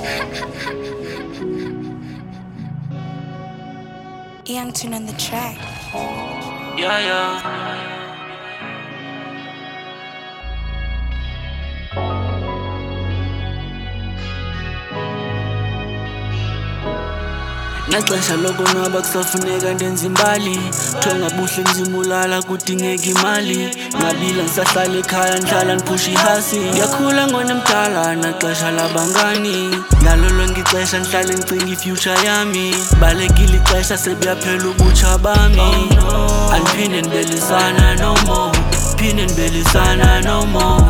Young Tune on the track. Yeah, yeah. Naxesha lokonwaba kusafuneka ndenza imbali, thonga buhle ngizimulala kudingeka imali. Ngabila ngisahlala ekhaya ngihlala ngiphusha ihasi. Ngiyakhula ngonemdala naxesha labangani, ngalo lonke ixesha ngihlale ngicinga ifuture yami. Balekile ixesha sebuyaphela ubutsha bami. Andiphinde ndibelisana no more, phinde ndibelisana no more.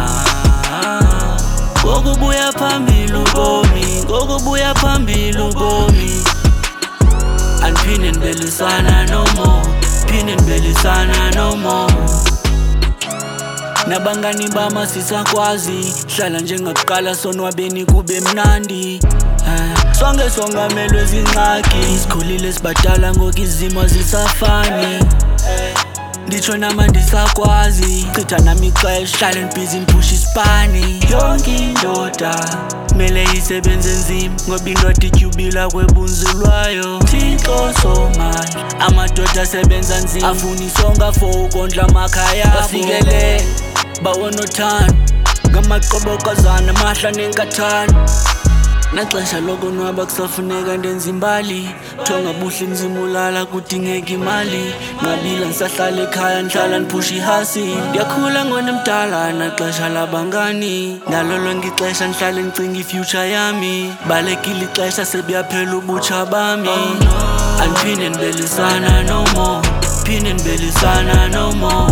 Ngokubuya phambili ubomi, ngokubuya phambili ubomi. Andiphinde ndibelisana no more, phinde ndibelisana no more. Nabangani bama sisakwazi, hlala njengakuqala sonwabeni kube mnandi. Sonke songamelwe zingxaki, sikhulile sibadala ngoku izimo zisafani. Nditsho nama ndisakwazi, chitha nami ixesha hlale ndibhizi ndiphusha isipani. Yonke indoda mele isebenze nzima, ngoba indoda ityhubila kwebunzulwayo. Thixo somandla, amadoda asebenza nzima, afuna isonka for ukondla amakhaya. Bafikele bawona uthando, ngamaqobokazana mahla nenkathalo. Naxesha lokonwaba kusafuneka ndenza imbali, thonga buhle ngizimulala kudingeka imali. Ngabila ngisahlala ekhaya ngihlala ngiphusha ihasi. Ndiyakhula ngonemdala naxesha labangani, ngalo lonke ixesha ngihlale ngicinga ifuture yami. Balekile ixesha sebuyaphela ubutsha bami. Andiphinde ndibelisana no more, phinde ndibelisana no more.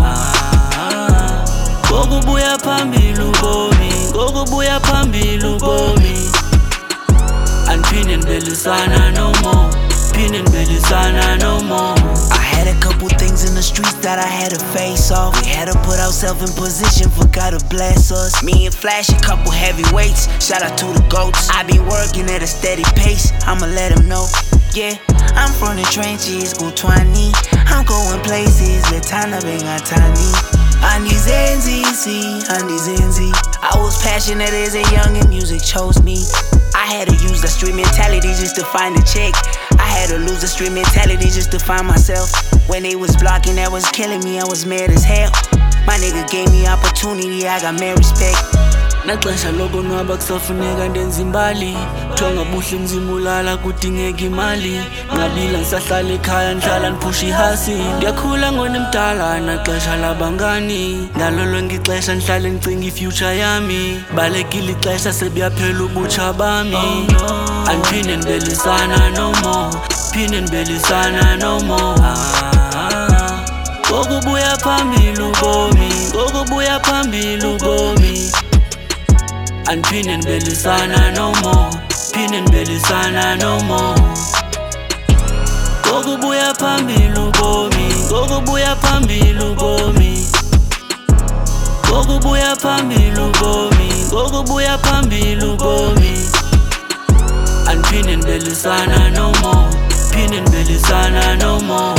Ngokubuya phambili ubomi, ngokubuya phambili ubomi. Andiphinde ndibelisana no more, phinde ndibelisana no more. I had a couple things in the streets that I had to face off. We had to put ourselves in position for God to bless us. Me and Flash, a couple heavyweights. Shout out to the GOATs. I been working at a steady pace, I'ma let them know. Yeah, I'm from the trenches, Kutwani. I'm going places, Letana Bengatani. Andizenzi, Andizenzi. I was passionate as a young and music chose me. I had to use the street mentality just to find a check. I had to lose the street mentality just to find myself. When they was blocking, that was killing me, I was mad as hell. My nigga gave me opportunity, I got mad respect. Naxesha lokonwaba kusafuneka ndenza imbali, thonga buhle ngizimulala kudingeka imali. Ngabila ngisahlala ekhaya ngihlala ngiphusha ihasi. Ndiyakhula ngonemdala naxesha labangani, ngalo lonke ixesha ngihlale ngicinga ifuture yami. Balekile ixesha sebuyaphela ubutsha bami. Andiphinde ndibelisana no more, phinde ndibelisana no more. Ngokubuya phambili ubomi, ngokubuya phambili ubomi. Andiphinde ndibelisana no more, phinde ndibelisana no more. Ngokubuya phambili ubomi, ngokubuya phambili ubomi. Ngokubuya phambili ubomi, ngokubuya phambili ubomi. Andiphinde ndibelisana no more, phinde ndibelisana no more.